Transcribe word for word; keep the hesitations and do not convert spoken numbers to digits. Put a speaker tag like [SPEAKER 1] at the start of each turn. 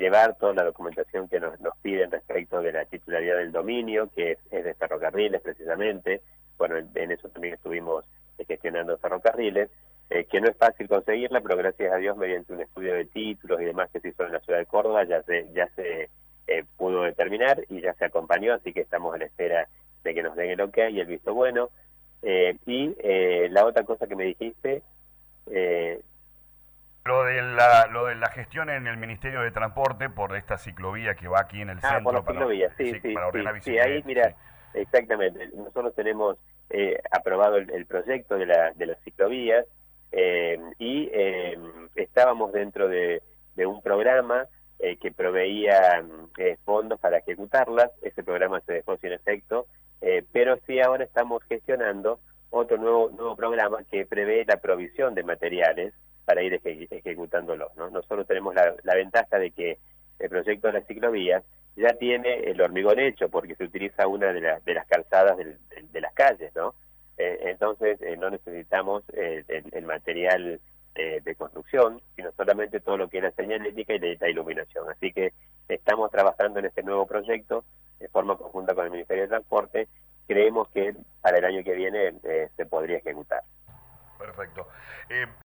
[SPEAKER 1] llevar toda la documentación que nos, nos piden respecto de la titularidad del dominio, que es, es de ferrocarriles precisamente. Bueno, en, en eso también estuvimos eh, gestionando ferrocarriles, eh, que no es fácil conseguirla, pero gracias a Dios, mediante un estudio de títulos y demás que se hizo en la ciudad de Córdoba, ya se, ya se eh, pudo determinar y ya se acompañó, así que estamos a la espera de que nos den el ok y el visto bueno. Eh, y eh, la otra cosa que me dijiste... Eh,
[SPEAKER 2] Lo de, la, lo de la gestión en el Ministerio de Transporte por esta ciclovía que va aquí en el
[SPEAKER 1] ah,
[SPEAKER 2] centro
[SPEAKER 1] por la
[SPEAKER 2] para,
[SPEAKER 1] ciclovía, sí,
[SPEAKER 2] sí,
[SPEAKER 1] sí,
[SPEAKER 2] para
[SPEAKER 1] sí,
[SPEAKER 2] ordenar
[SPEAKER 1] sí, ahí
[SPEAKER 2] bicicletas.
[SPEAKER 1] mira,
[SPEAKER 2] Sí.
[SPEAKER 1] exactamente, nosotros tenemos eh, aprobado el, el proyecto de, la, de las ciclovías eh, y eh, estábamos dentro de, de un programa eh, que proveía eh, fondos para ejecutarlas. Ese programa se dejó sin efecto, eh, pero sí ahora estamos gestionando otro nuevo, nuevo programa que prevé la provisión de materiales para ir eje ejecutándolos, ¿no? Nosotros tenemos la, la ventaja de que el proyecto de las ciclovías ya tiene el hormigón hecho, porque se utiliza una de, la, de las calzadas del, de, de las calles, ¿no? Eh, entonces eh, no necesitamos eh, el, el material eh, de construcción, sino solamente todo lo que es la señalética y la, la iluminación. Así que estamos trabajando en este nuevo proyecto de forma conjunta con el Ministerio de Transporte. Creemos que para el año que viene eh, se podría ejecutar.
[SPEAKER 2] Perfecto. Eh,